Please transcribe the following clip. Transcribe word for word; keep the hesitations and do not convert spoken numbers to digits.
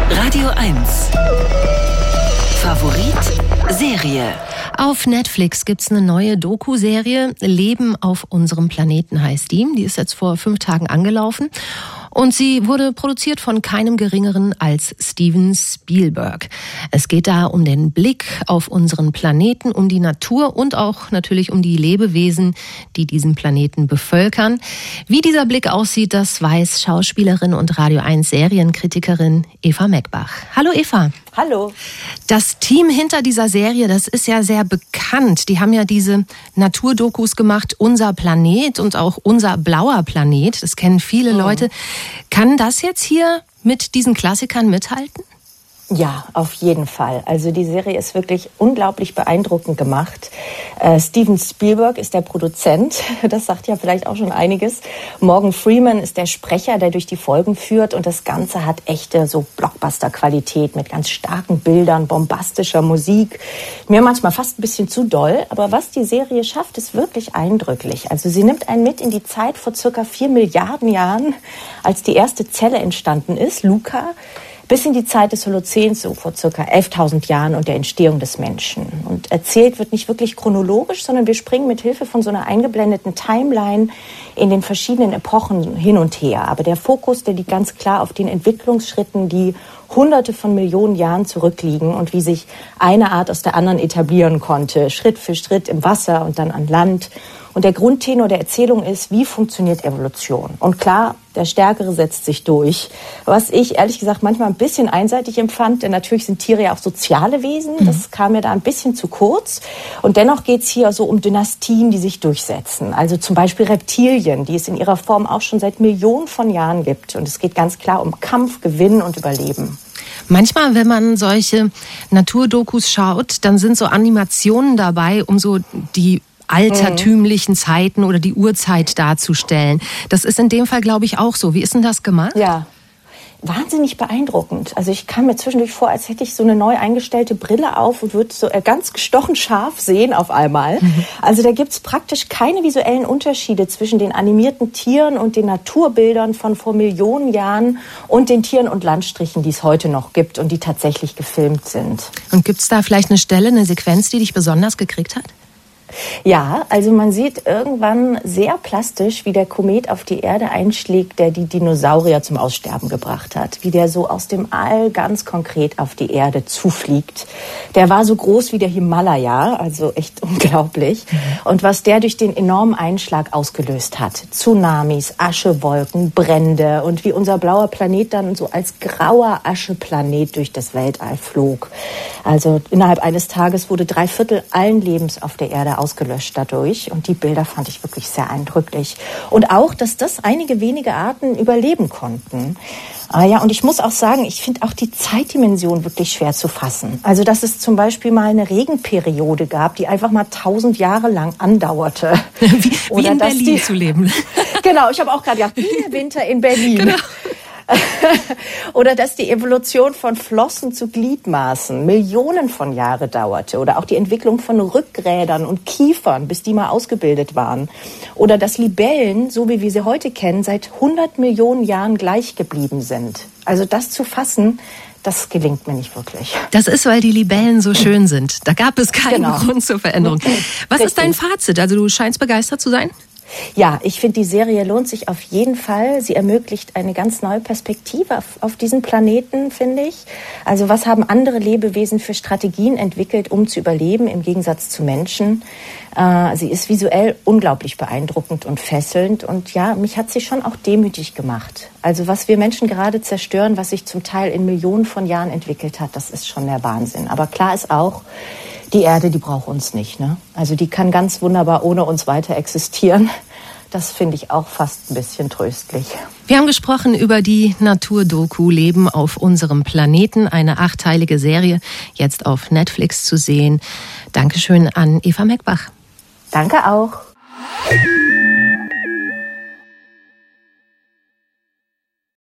Radio eins. Favorit Serie. Auf Netflix gibt's eine neue Doku-Serie. Leben auf unserem Planeten heißt die. Die ist jetzt vor fünf Tagen angelaufen. Und sie wurde produziert von keinem Geringeren als Steven Spielberg. Es geht da um den Blick auf unseren Planeten, um die Natur und auch natürlich um die Lebewesen, die diesen Planeten bevölkern. Wie dieser Blick aussieht, das weiß Schauspielerin und Radio eins Serienkritikerin Eva Meckbach. Hallo Eva. Hallo. Das Team hinter dieser Serie, das ist ja sehr bekannt. Die haben ja diese Naturdokus gemacht, Unser Planet und auch Unser blauer Planet. Das kennen viele mhm. Leute. Kann das jetzt hier mit diesen Klassikern mithalten? Ja, auf jeden Fall. Also die Serie ist wirklich unglaublich beeindruckend gemacht. Äh, Steven Spielberg ist der Produzent, das sagt ja vielleicht auch schon einiges. Morgan Freeman ist der Sprecher, der durch die Folgen führt, und das Ganze hat echte so Blockbuster-Qualität mit ganz starken Bildern, bombastischer Musik. Mir manchmal fast ein bisschen zu doll, aber was die Serie schafft, ist wirklich eindrücklich. Also sie nimmt einen mit in die Zeit vor circa vier Milliarden Jahren, als die erste Zelle entstanden ist, Luca, bis in die Zeit des Holozäns, so vor circa elftausend Jahren, und der Entstehung des Menschen. Und erzählt wird nicht wirklich chronologisch, sondern wir springen mit Hilfe von so einer eingeblendeten Timeline in den verschiedenen Epochen hin und her. Aber der Fokus, der liegt ganz klar auf den Entwicklungsschritten, die Hunderte von Millionen Jahren zurückliegen und wie sich eine Art aus der anderen etablieren konnte, Schritt für Schritt im Wasser und dann an Land. Und der Grundtenor der Erzählung ist, wie funktioniert Evolution? Und klar, der Stärkere setzt sich durch. Was ich ehrlich gesagt manchmal ein bisschen einseitig empfand, denn natürlich sind Tiere ja auch soziale Wesen. Das kam mir da ein bisschen zu kurz. Und dennoch geht es hier so um Dynastien, die sich durchsetzen. Also zum Beispiel Reptilien, die es in ihrer Form auch schon seit Millionen von Jahren gibt. Und es geht ganz klar um Kampf, Gewinn und Überleben. Manchmal, wenn man solche Naturdokus schaut, dann sind so Animationen dabei, um so die altertümlichen Zeiten oder die Urzeit darzustellen. Das ist in dem Fall, glaube ich, auch so. Wie ist denn das gemacht? Ja, wahnsinnig beeindruckend. Also ich kam mir zwischendurch vor, als hätte ich so eine neu eingestellte Brille auf und würde so ganz gestochen scharf sehen auf einmal. Mhm. Also da gibt's praktisch keine visuellen Unterschiede zwischen den animierten Tieren und den Naturbildern von vor Millionen Jahren und den Tieren und Landstrichen, die es heute noch gibt und die tatsächlich gefilmt sind. Und gibt's da vielleicht eine Stelle, eine Sequenz, die dich besonders gekriegt hat? Ja, also man sieht irgendwann sehr plastisch, wie der Komet auf die Erde einschlägt, der die Dinosaurier zum Aussterben gebracht hat. Wie der so aus dem All ganz konkret auf die Erde zufliegt. Der war so groß wie der Himalaya, also echt unglaublich. Mhm. Und was der durch den enormen Einschlag ausgelöst hat. Tsunamis, Aschewolken, Brände und wie unser blauer Planet dann so als grauer Ascheplanet durch das Weltall flog. Also innerhalb eines Tages wurde drei Viertel allen Lebens auf der Erde ausgelöscht dadurch. Und die Bilder fand ich wirklich sehr eindrücklich. Und auch, dass das einige wenige Arten überleben konnten. Ah ja, und ich muss auch sagen, ich finde auch die Zeitdimension wirklich schwer zu fassen. Also, dass es zum Beispiel mal eine Regenperiode gab, die einfach mal tausend Jahre lang andauerte. Wie, wie Oder in Berlin die, zu leben. Genau, ich habe auch gerade gedacht, wie der Winter in Berlin. Genau. Oder dass die Evolution von Flossen zu Gliedmaßen Millionen von Jahren dauerte. Oder auch die Entwicklung von Rückgrädern und Kiefern, bis die mal ausgebildet waren. Oder dass Libellen, so wie wir sie heute kennen, seit hundert Millionen Jahren gleich geblieben sind. Also das zu fassen, das gelingt mir nicht wirklich. Das ist, weil die Libellen so schön sind. Da gab es keinen genau. Grund zur Veränderung. Was Richtig. Ist dein Fazit? Also du scheinst begeistert zu sein? Ja, ich finde, die Serie lohnt sich auf jeden Fall. Sie ermöglicht eine ganz neue Perspektive auf, auf diesen Planeten, finde ich. Also was haben andere Lebewesen für Strategien entwickelt, um zu überleben, im Gegensatz zu Menschen? Äh, sie ist visuell unglaublich beeindruckend und fesselnd. Und ja, mich hat sie schon auch demütig gemacht. Also was wir Menschen gerade zerstören, was sich zum Teil in Millionen von Jahren entwickelt hat, das ist schon der Wahnsinn. Aber klar ist auch, die Erde, die braucht uns nicht, ne? Also die kann ganz wunderbar ohne uns weiter existieren. Das finde ich auch fast ein bisschen tröstlich. Wir haben gesprochen über die Naturdoku Leben auf unserem Planeten, eine achteilige Serie, jetzt auf Netflix zu sehen. Dankeschön an Eva Meckbach. Danke auch.